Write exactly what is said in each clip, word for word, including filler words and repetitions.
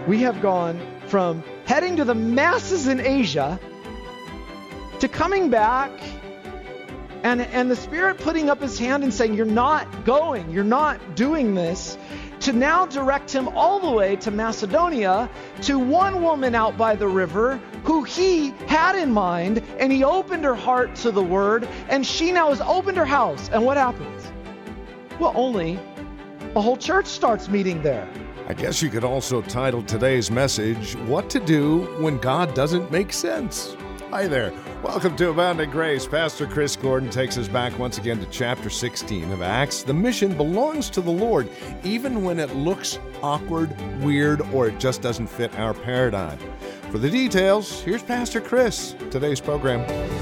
we have gone from heading to the masses in Asia to coming back and, and the Spirit putting up his hand and saying, you're not going, you're not doing this, to now direct him all the way to Macedonia, to one woman out by the river who he had in mind, and he opened her heart to the word, and she now has opened her house. And what happens? Well, only a whole church starts meeting there. I guess you could also title today's message, What to Do When God Doesn't Make Sense. Hi there. Welcome to Abounding Grace. Pastor Chris Gordon takes us back once again to chapter sixteen of Acts. The mission belongs to the Lord, even when it looks awkward, weird, or it just doesn't fit our paradigm. For the details, here's Pastor Chris. Today's program.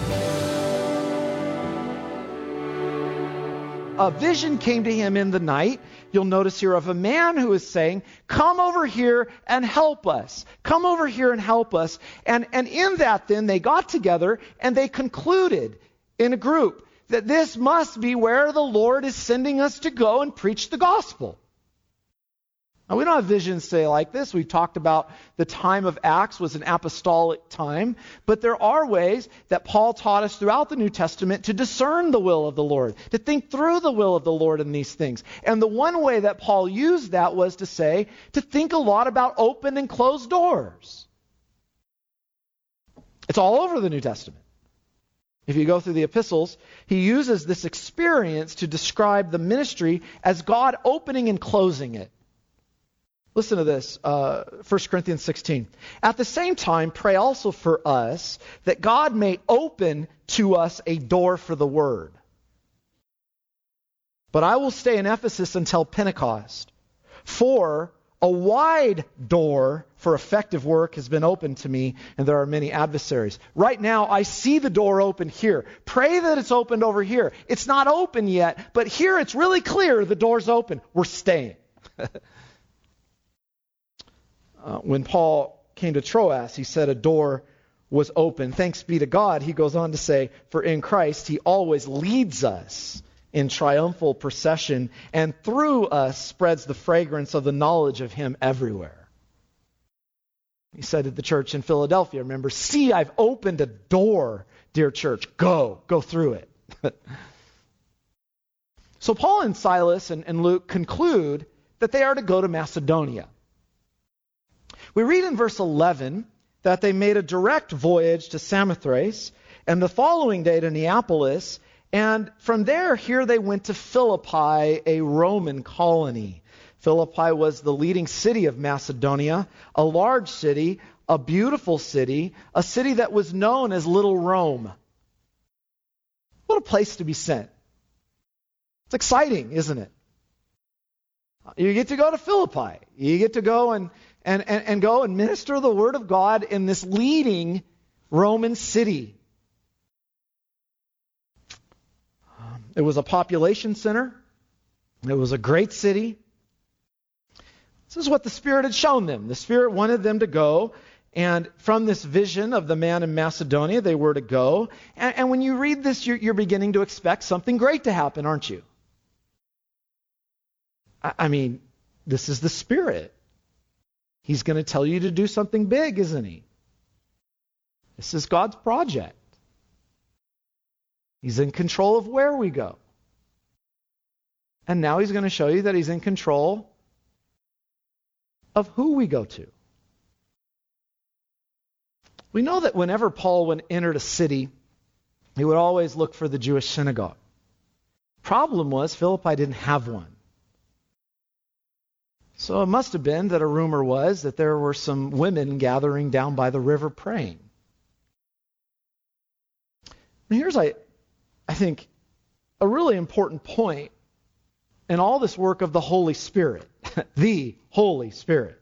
A vision came to him in the night. You'll notice here of a man who is saying, come over here and help us. Come over here and help us. And, and in that then they got together and they concluded in a group that this must be where the Lord is sending us to go and preach the gospel. Now, we don't have visions today like this. We've talked about the time of Acts was an apostolic time, but there are ways that Paul taught us throughout the New Testament to discern the will of the Lord, to think through the will of the Lord in these things. And the one way that Paul used that was to say, to think a lot about open and closed doors. It's all over the New Testament. If you go through the epistles, he uses this experience to describe the ministry as God opening and closing it. Listen to this, uh, First Corinthians sixteen. At the same time, pray also for us that God may open to us a door for the word. But I will stay in Ephesus until Pentecost. For a wide door for effective work has been opened to me, and there are many adversaries. Right now, I see the door open here. Pray that it's opened over here. It's not open yet, but here it's really clear the door's open. We're staying. Uh, when Paul came to Troas, he said a door was open. Thanks be to God, he goes on to say, for in Christ he always leads us in triumphal procession, and through us spreads the fragrance of the knowledge of him everywhere. He said to the church in Philadelphia, remember, see, I've opened a door, dear church. Go, go through it. So Paul and Silas and, and Luke conclude that they are to go to Macedonia. We read in verse eleven that they made a direct voyage to Samothrace, and the following day to Neapolis, and from there, here they went to Philippi, a Roman colony. Philippi was the leading city of Macedonia, a large city, a beautiful city, a city that was known as Little Rome. What a place to be sent. It's exciting, isn't it? You get to go to Philippi. You get to go and And, and, and go and minister the word of God in this leading Roman city. Um, it was a population center. It was a great city. This is what the Spirit had shown them. The Spirit wanted them to go. And from this vision of the man in Macedonia, they were to go. And, and when you read this, you're, you're beginning to expect something great to happen, aren't you? I, I mean, this is the Spirit. He's going to tell you to do something big, isn't he? This is God's project. He's in control of where we go. And now he's going to show you that he's in control of who we go to. We know that whenever Paul went, entered a city, he would always look for the Jewish synagogue. Problem was, Philippi didn't have one. So it must have been that a rumor was that there were some women gathering down by the river praying. And here's, I, I think, a really important point in all this work of the Holy Spirit. The Holy Spirit.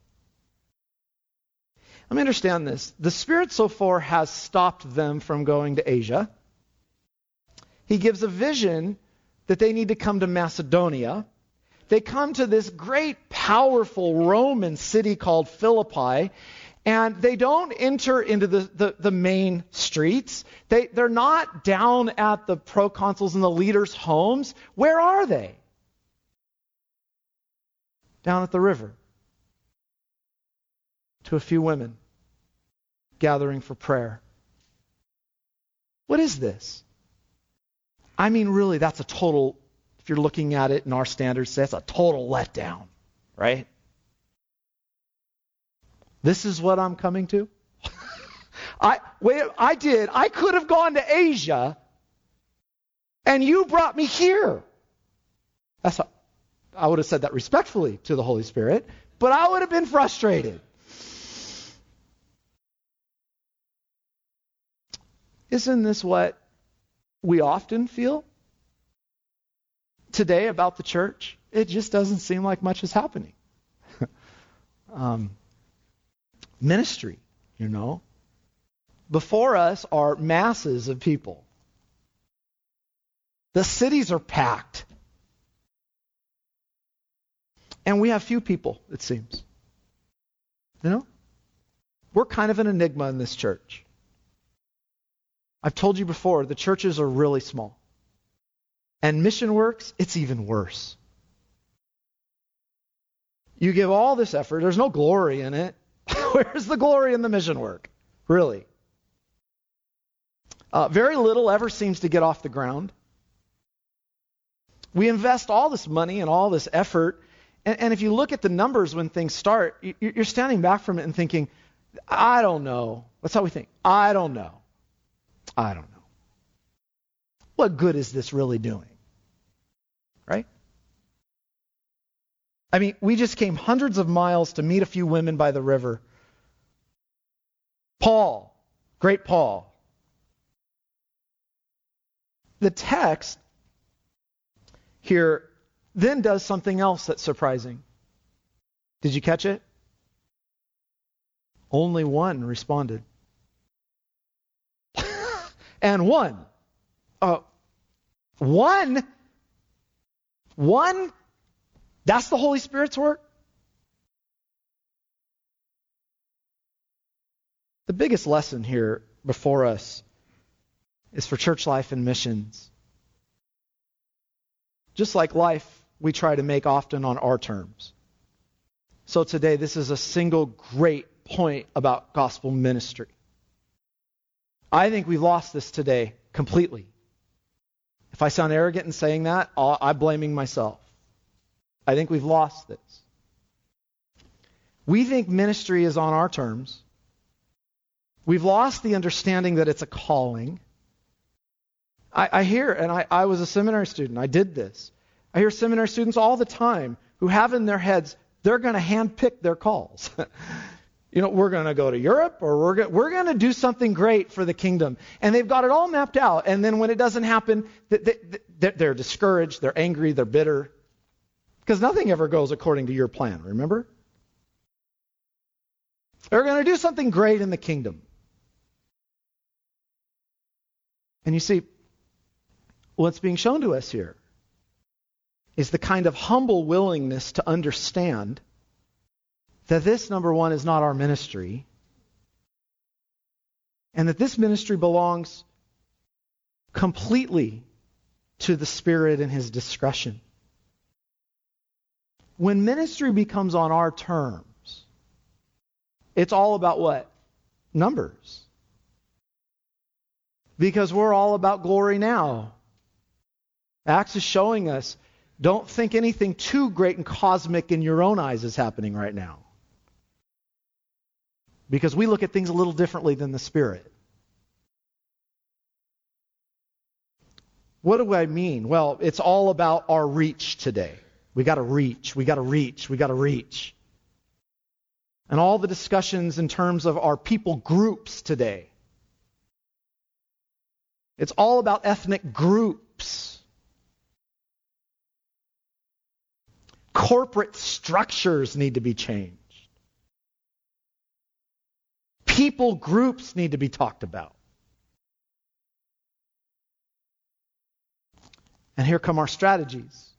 Let me understand this. The Spirit so far has stopped them from going to Asia. He gives a vision that they need to come to Macedonia. They come to this great, powerful Roman city called Philippi, and they don't enter into the, the, the main streets. They, they're not down at the proconsuls and the leaders' homes. Where are they? Down at the river. to a few women gathering for prayer. What is this? I mean, really, that's a total, if you're looking at it in our standards, that's a total letdown, right? This is what I'm coming to? I wait, I did. I could have gone to Asia, and you brought me here. That's how, I would have said that respectfully to the Holy Spirit, but I would have been frustrated. Isn't this what we often feel today about the church? It just doesn't seem like much is happening. um, ministry, you know. Before us are masses of people. The cities are packed. And we have few people, it seems. You know? We're kind of an enigma in this church. I've told you before, the churches are really small. And mission works, it's even worse. You give all this effort, there's no glory in it. Where's the glory in the mission work? Really? Uh, very little ever seems to get off the ground. We invest all this money and all this effort, and, and if you look at the numbers when things start, you, you're standing back from it and thinking, I don't know. That's how we think. I don't know. I don't know. What good is this really doing? Right? I mean, we just came hundreds of miles to meet a few women by the river. Paul, great Paul. The text here then does something else that's surprising. Did you catch it? Only one responded. And one. Uh, one? One? That's the Holy Spirit's work? The biggest lesson here before us is for church life and missions. Just like life, we try to make often on our terms. So today, this is a single great point about gospel ministry. I think we've lost this today completely. If I sound arrogant in saying that, I'm blaming myself. I think we've lost this. We think ministry is on our terms. We've lost the understanding that it's a calling. I, I hear, and I, I was a seminary student, I did this. I hear seminary students all the time who have in their heads, they're going to handpick their calls. You know, we're going to go to Europe, or we're go- we're going to do something great for the kingdom. And they've got it all mapped out. And then when it doesn't happen, they, they, they're discouraged, they're angry, they're bitter. Because nothing ever goes according to your plan, remember? They're going to do something great in the kingdom. And you see, what's being shown to us here is the kind of humble willingness to understand that this, number one, is not our ministry, and that this ministry belongs completely to the Spirit and His discretion. When ministry becomes on our terms, it's all about what? Numbers. Because we're all about glory now. Acts is showing us, don't think anything too great and cosmic in your own eyes is happening right now. Because we look at things a little differently than the Spirit. What do I mean? Well, it's all about our reach today. We got to reach, we got to reach, we got to reach. And all the discussions in terms of our people groups today. It's all about ethnic groups. Corporate structures need to be changed. People groups need to be talked about. And here come our strategies.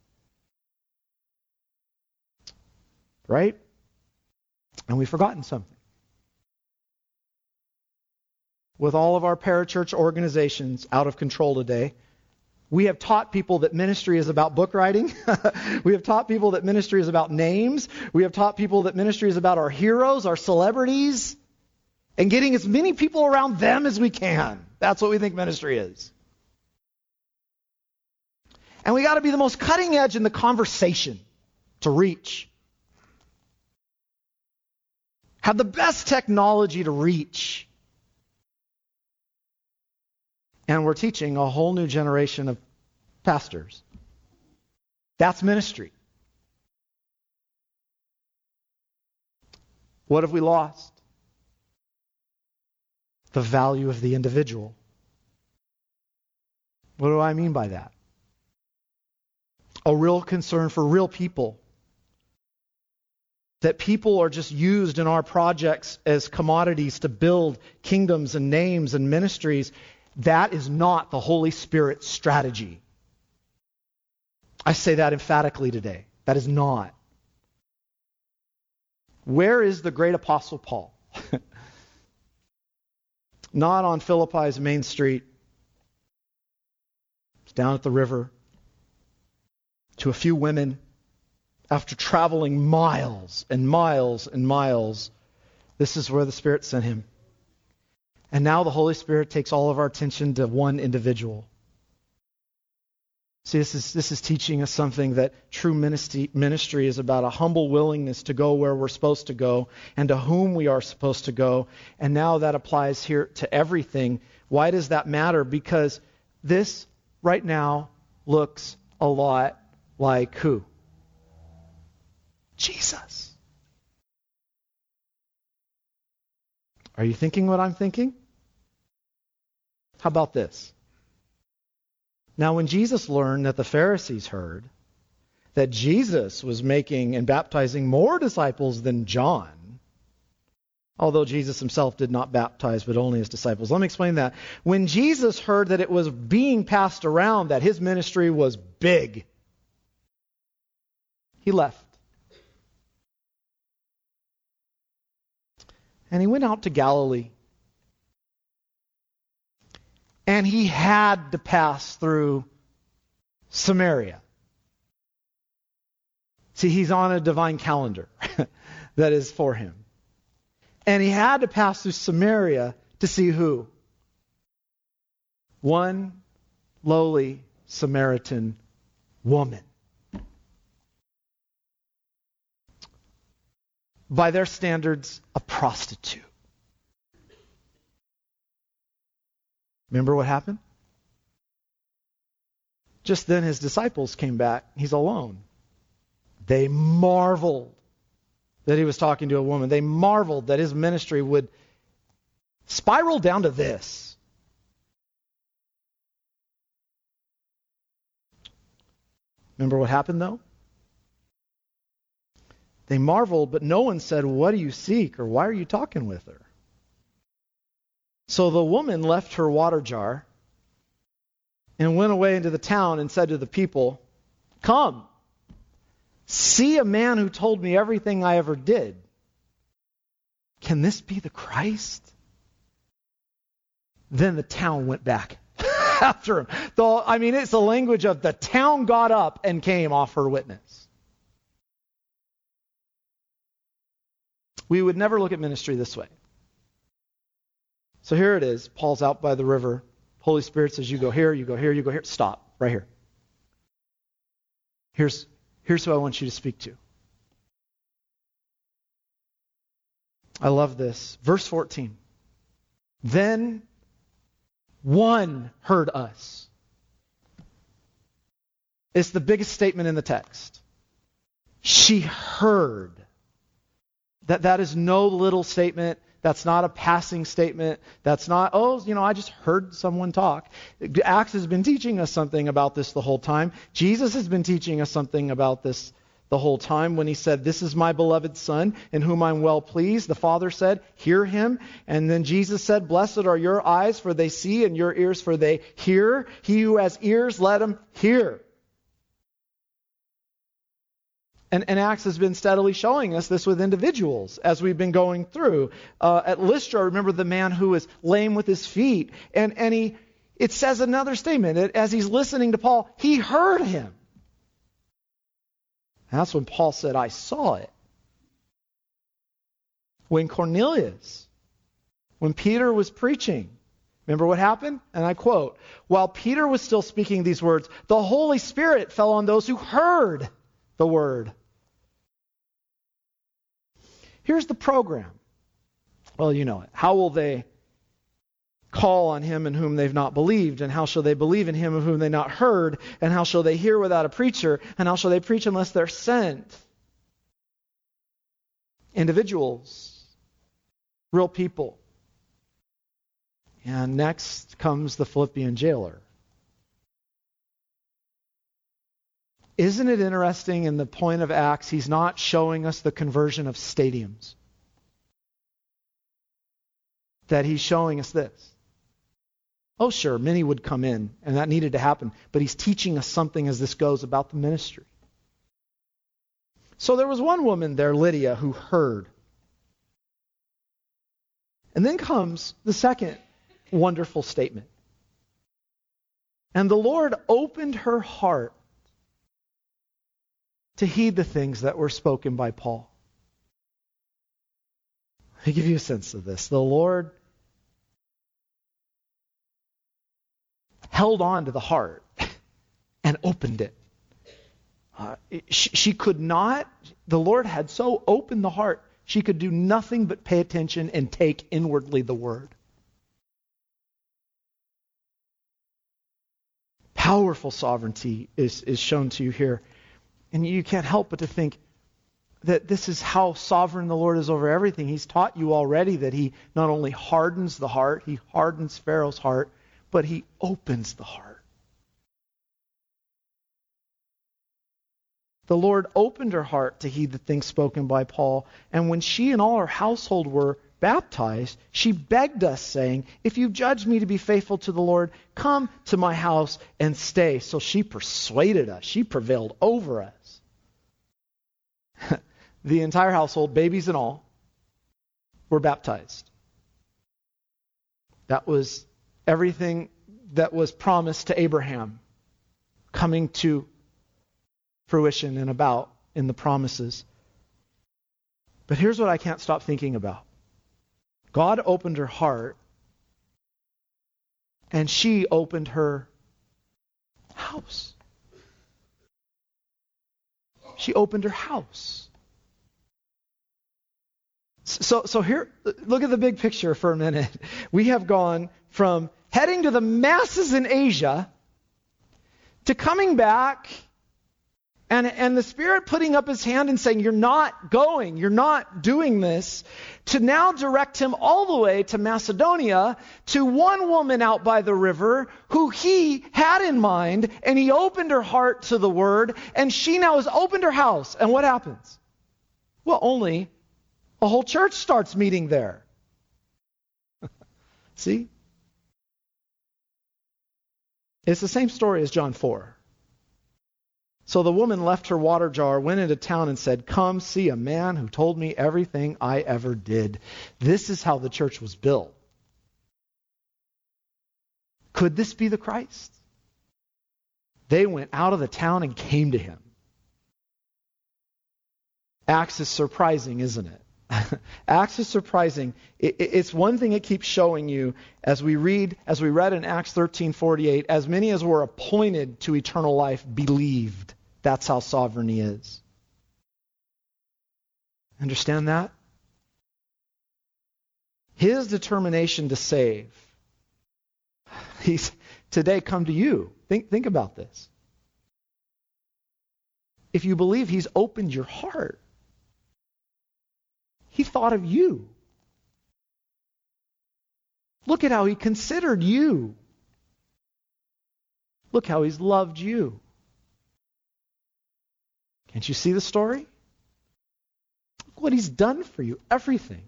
Right? And we've forgotten something. With all of our parachurch organizations out of control today, We have taught people that ministry is about book writing. We have taught people that ministry is about names. We have taught people that ministry is about our heroes, our celebrities, and getting as many people around them as we can. That's what we think ministry is. And we got to be the most cutting edge in the conversation to reach. Have the best technology to reach. And we're teaching a whole new generation of pastors. That's ministry. What have we lost? The value of the individual. What do I mean by that? A real concern for real people. That people are just used in our projects as commodities to build kingdoms and names and ministries. That is not the Holy Spirit's strategy. I say that emphatically today. That is not. Where is the great apostle Paul? Not on Philippi's main street. It's down at the river. To a few women. After traveling miles and miles and miles, this is where the Spirit sent him. And now the Holy Spirit takes all of our attention to one individual. See, this is this is teaching us something that true ministry, ministry is about a humble willingness to go where we're supposed to go and to whom we are supposed to go. And now that applies here to everything. Why does that matter? Because this right now looks a lot like who? Jesus. Are you thinking what I'm thinking? How about this? Now, when Jesus learned that the Pharisees heard that Jesus was making and baptizing more disciples than John, although Jesus himself did not baptize, but only his disciples. Let me explain that. When Jesus heard that it was being passed around that his ministry was big, he left. And he went out to Galilee. And he had to pass through Samaria. See, he's on a divine calendar that is for him. And he had to pass through Samaria to see who? One lowly Samaritan woman. By their standards, a prostitute. Remember what happened? Just then his disciples came back. He's alone. They marveled that he was talking to a woman. They marveled that his ministry would spiral down to this. Remember what happened, though? They marveled, but no one said, "What do you seek?" or "Why are you talking with her?" So the woman left her water jar and went away into the town and said to the people, "Come, see a man who told me everything I ever did. Can this be the Christ?" Then the town went back after him. Though, I mean, it's the language of the town got up and came off her witness. We would never look at ministry this way. So here it is. Paul's out by the river. Holy Spirit says, you go here, you go here, you go here. Stop, right here. Here's, here's who I want you to speak to. I love this. Verse fourteen. Then one heard us. It's the biggest statement in the text. She heard. That that is no little statement. That's not a passing statement. That's not, oh, you know, I just heard someone talk. Acts has been teaching us something about this the whole time. Jesus has been teaching us something about this the whole time when he said, "This is my beloved Son, in whom I'm well pleased." The Father said, "Hear him." And then Jesus said, "Blessed are your eyes, for they see, and your ears, for they hear. He who has ears, let him hear." And, and Acts has been steadily showing us this with individuals as we've been going through. Uh, at Lystra, remember the man who was lame with his feet. And, and he it says another statement. That as he's listening to Paul, he heard him. And that's when Paul said, I saw it. When Cornelius, when Peter was preaching, remember what happened? And I quote, while Peter was still speaking these words, the Holy Spirit fell on those who heard the word. Here's the program. Well, you know it. How will they call on him in whom they've not believed? And how shall they believe in him of whom they've not heard? And how shall they hear without a preacher? And how shall they preach unless they're sent? Individuals. Real people. And next comes the Philippian jailer. Isn't it interesting in the point of Acts, he's not showing us the conversion of stadiums. That he's showing us this. Oh, sure, many would come in, and that needed to happen. But he's teaching us something as this goes about the ministry. So there was one woman there, Lydia, who heard. And then comes the second wonderful statement. And the Lord opened her heart to heed the things that were spoken by Paul. Let me give you a sense of this. The Lord held on to the heart and opened it. Uh, she, she could not, the Lord had so opened the heart, she could do nothing but pay attention and take inwardly the word. Powerful sovereignty is, is shown to you here. And you can't help but to think that this is how sovereign the Lord is over everything. He's taught you already that he not only hardens the heart, he hardens Pharaoh's heart, but he opens the heart. The Lord opened her heart to heed the things spoken by Paul. And when she and all her household were baptized, she begged us, saying, if you judge me to be faithful to the Lord, come to my house and stay. So she persuaded us. She prevailed over us. The entire household, babies and all, were baptized. That was everything that was promised to Abraham coming to fruition and about in the promises. But here's what I can't stop thinking about. God opened her heart, and she opened her house. She opened her house. So, so here, look at the big picture for a minute. We have gone from heading to the masses in Asia to coming back and, and the Spirit putting up his hand and saying, you're not going, you're not doing this, to now direct him all the way to Macedonia, to one woman out by the river who he had in mind, and he opened her heart to the word, and she now has opened her house. And what happens? Well, only a whole church starts meeting there. See? It's the same story as John four. So the woman left her water jar, went into town and said, come see a man who told me everything I ever did. This is how the church was built. Could this be the Christ? They went out of the town and came to him. Acts is surprising, isn't it? Acts is surprising. It, it, it's one thing it keeps showing you as we read, as we read in Acts thirteen forty-eight, as many as were appointed to eternal life believed. That's how sovereign he is. Understand that? His determination to save. He's today come to you. Think, think about this. If you believe, he's opened your heart. He thought of you. Look at how he considered you. Look how he's loved you. Can't you see the story? Look what he's done for you. Everything.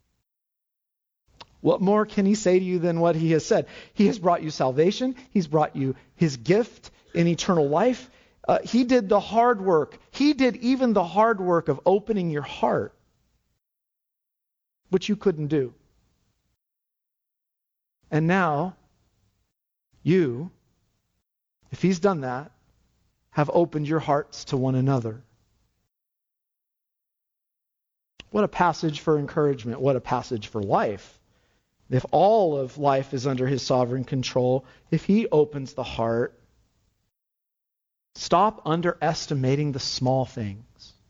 What more can he say to you than what he has said? He has brought you salvation. He's brought you his gift in eternal life. Uh, he did the hard work. He did even the hard work of opening your heart, which you couldn't do. And now, You, if he's done that, have opened your hearts to one another. What a passage for encouragement. What a passage for life. If all of life is under his sovereign control, if he opens the heart, stop underestimating the small things.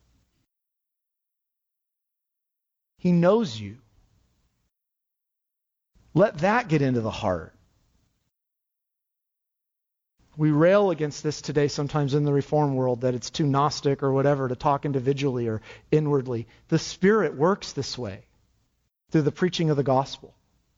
He knows you. Let that get into the heart. We rail against this today sometimes in the Reform world, that it's too Gnostic or whatever to talk individually or inwardly. The Spirit works this way through the preaching of the gospel.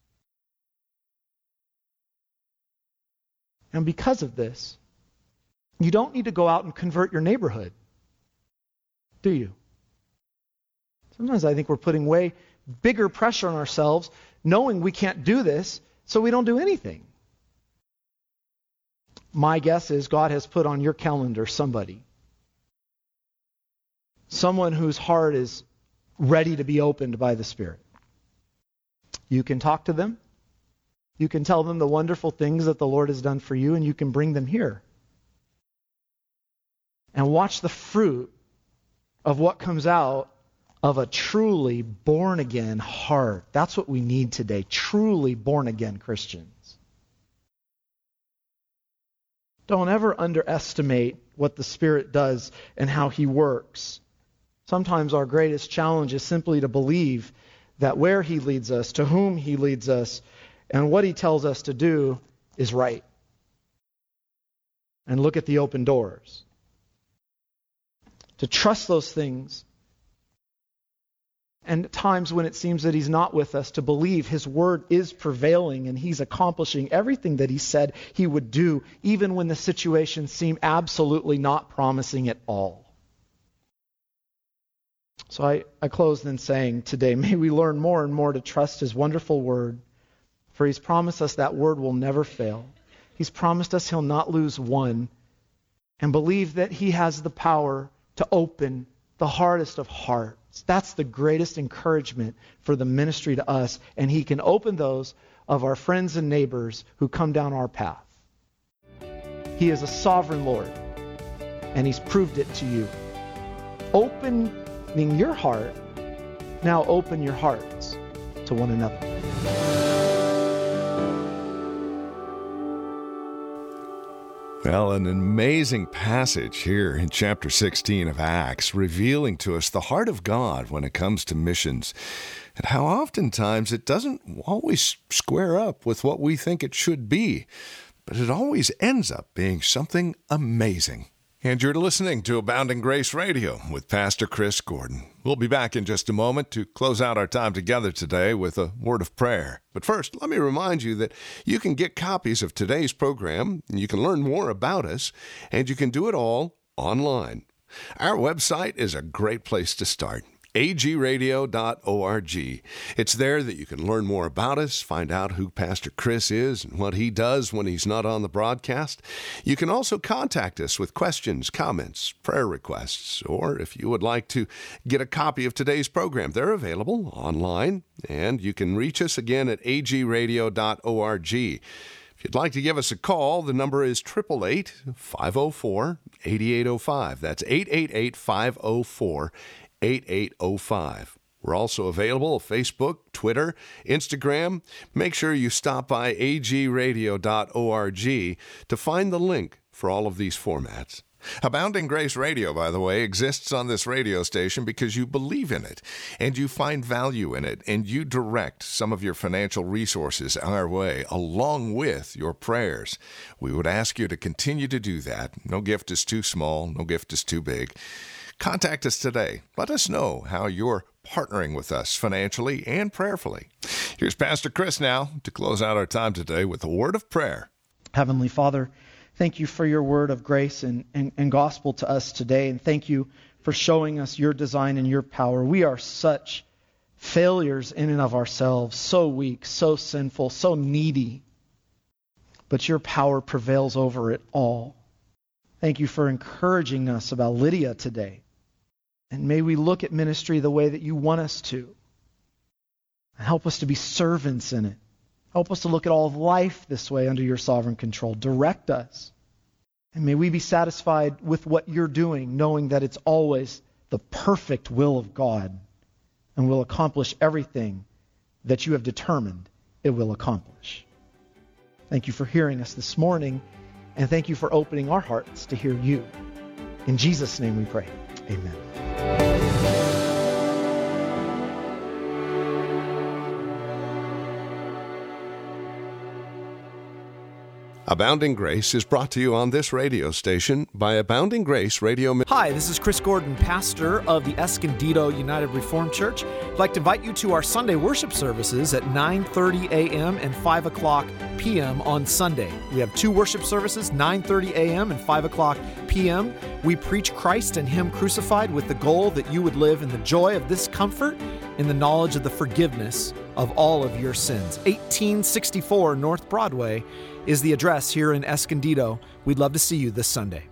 And because of this, you don't need to go out and convert your neighborhood, do you? Sometimes I think we're putting way bigger pressure on ourselves, knowing we can't do this, so we don't do anything. My guess is God has put on your calendar somebody. Someone whose heart is ready to be opened by the Spirit. You can talk to them. You can tell them the wonderful things that the Lord has done for you, and you can bring them here. And watch the fruit of what comes out of a truly born-again heart. That's what we need today, truly born-again Christians. Don't ever underestimate what the Spirit does and how he works. Sometimes our greatest challenge is simply to believe that where he leads us, to whom he leads us, and what he tells us to do is right. And look at the open doors. To trust those things. And at times when it seems that he's not with us, to believe his word is prevailing and he's accomplishing everything that he said he would do, even when the situations seem absolutely not promising at all. So I, I close then saying today, may we learn more and more to trust his wonderful word, for he's promised us that word will never fail. He's promised us he'll not lose one, and believe that he has the power to open the hardest of hearts. That's the greatest encouragement for the ministry to us, and he can open those of our friends and neighbors who come down our path. He is a sovereign Lord, and he's proved it to you. Opening your heart, now open your hearts to one another. Well, an amazing passage here in chapter sixteen of Acts, revealing to us the heart of God when it comes to missions, and how oftentimes it doesn't always square up with what we think it should be, but it always ends up being something amazing. And you're listening to Abounding Grace Radio with Pastor Chris Gordon. We'll be back in just a moment to close out our time together today with a word of prayer. But first, let me remind you that you can get copies of today's program, and you can learn more about us, and you can do it all online. Our website is a great place to start. a g radio dot org. It's there that you can learn more about us, find out who Pastor Chris is and what he does when he's not on the broadcast. You can also contact us with questions, comments, prayer requests, or if you would like to get a copy of today's program, they're available online, and you can reach us again at a g radio dot org. If you'd like to give us a call, the number is eight eight eight, five oh four, eight eight oh five. That's eight eight eight, five oh four, eight eight oh five. We're also available on Facebook, Twitter, Instagram. Make sure you stop by a g radio dot org to find the link for all of these formats. Abounding Grace Radio, by the way, exists on this radio station because you believe in it, and you find value in it, and you direct some of your financial resources our way, along with your prayers. We would ask you to continue to do that. No gift is too small, no gift is too big. Contact us today. Let us know how you're partnering with us financially and prayerfully. Here's Pastor Chris now to close out our time today with a word of prayer. Heavenly Father, thank you for your word of grace and, and, and gospel to us today, and thank you for showing us your design and your power. We are such failures in and of ourselves, so weak, so sinful, so needy, but your power prevails over it all. Thank you for encouraging us about Lydia today. And may we look at ministry the way that you want us to. And help us to be servants in it. Help us to look at all of life this way under your sovereign control. Direct us. And may we be satisfied with what you're doing, knowing that it's always the perfect will of God and will accomplish everything that you have determined it will accomplish. Thank you for hearing us this morning, and thank you for opening our hearts to hear you. In Jesus' name we pray. Amen. Abounding Grace is brought to you on this radio station by Abounding Grace Radio. Hi, this is Chris Gordon, pastor of the Escondido United Reformed Church. I'd like to invite you to our Sunday worship services at nine thirty a.m. and five o'clock p.m. on Sunday. We have two worship services, nine thirty a.m. and five o'clock p.m. We preach Christ and Him crucified with the goal that you would live in the joy of this comfort, in the knowledge of the forgiveness of all of your sins. eighteen sixty-four North Broadway is the address here in Escondido. We'd love to see you this Sunday.